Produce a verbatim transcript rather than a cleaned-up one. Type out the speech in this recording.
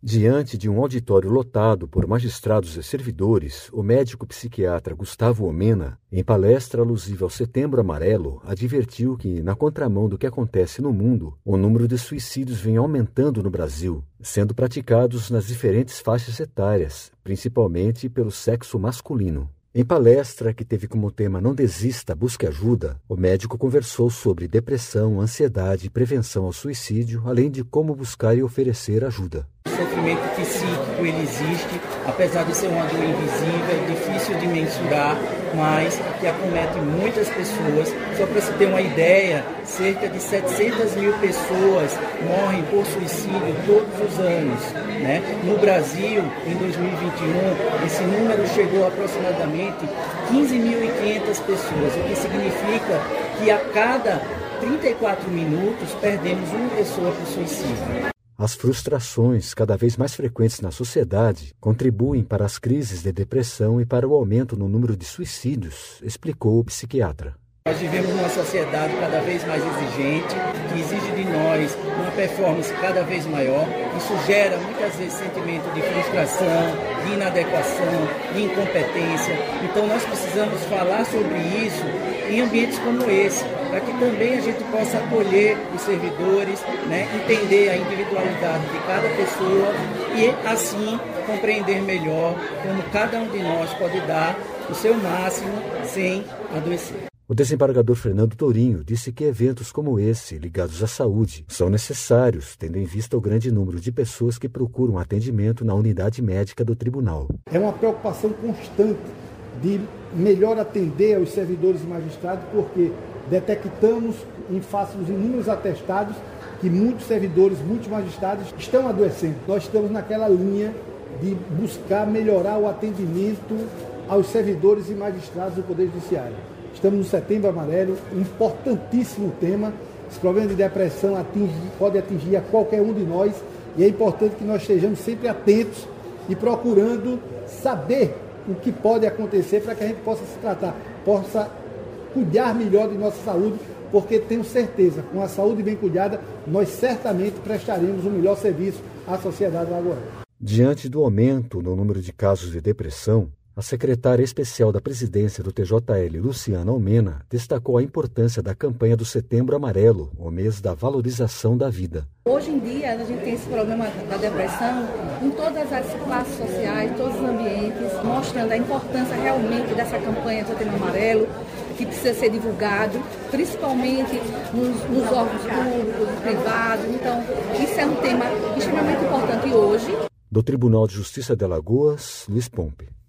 Diante de um auditório lotado por magistrados e servidores, o médico psiquiatra Gustavo Omena, em palestra alusiva ao Setembro Amarelo, advertiu que, na contramão do que acontece no mundo, o número de suicídios vem aumentando no Brasil, sendo praticados nas diferentes faixas etárias, principalmente pelo sexo masculino. Em palestra que teve como tema Não Desista, Busque Ajuda, o médico conversou sobre depressão, ansiedade e prevenção ao suicídio, além de como buscar e oferecer ajuda. O sofrimento psíquico ele existe, apesar de ser uma dor invisível, difícil de mensurar, mas que acomete muitas pessoas. Só para se ter uma ideia, cerca de setecentas mil pessoas morrem por suicídio todos os anos, né? No Brasil, em dois mil e vinte e um, esse número chegou a aproximadamente quinze mil e quinhentas pessoas, o que significa que a cada trinta e quatro minutos perdemos uma pessoa por suicídio. As frustrações, cada vez mais frequentes na sociedade, contribuem para as crises de depressão e para o aumento no número de suicídios, explicou o psiquiatra. Nós vivemos numa sociedade cada vez mais exigente, que exige de nós uma performance cada vez maior. Isso gera muitas vezes sentimento de frustração, de inadequação, de incompetência. Então nós precisamos falar sobre isso em ambientes como esse, para que também a gente possa acolher os servidores, né, entender a individualidade de cada pessoa e assim compreender melhor como cada um de nós pode dar o seu máximo sem adoecer. O desembargador Fernando Tourinho disse que eventos como esse, ligados à saúde, são necessários, tendo em vista o grande número de pessoas que procuram atendimento na unidade médica do tribunal. É uma preocupação constante de melhor atender aos servidores e magistrados, porque detectamos, em face dos inúmeros atestados, que muitos servidores, muitos magistrados estão adoecendo. Nós estamos naquela linha de buscar melhorar o atendimento aos servidores e magistrados do Poder Judiciário. Estamos no Setembro Amarelo, um importantíssimo tema. Esse problema de depressão atinge, pode atingir a qualquer um de nós e é importante que nós estejamos sempre atentos e procurando saber o que pode acontecer para que a gente possa se tratar, possa cuidar melhor de nossa saúde, porque tenho certeza, com a saúde bem cuidada, nós certamente prestaremos o melhor serviço à sociedade lagoana. Diante do aumento no número de casos de depressão, a secretária especial da presidência do T J L, Luciana Omena, destacou a importância da campanha do Setembro Amarelo, o mês da valorização da vida. Hoje em dia, a gente tem esse problema da depressão em todas as classes sociais, todos os ambientes, mostrando a importância realmente dessa campanha do Setembro Amarelo, que precisa ser divulgado, principalmente nos, nos órgãos públicos, privados. Então, isso é um tema extremamente importante hoje. Do Tribunal de Justiça de Alagoas, Luiz Pompe.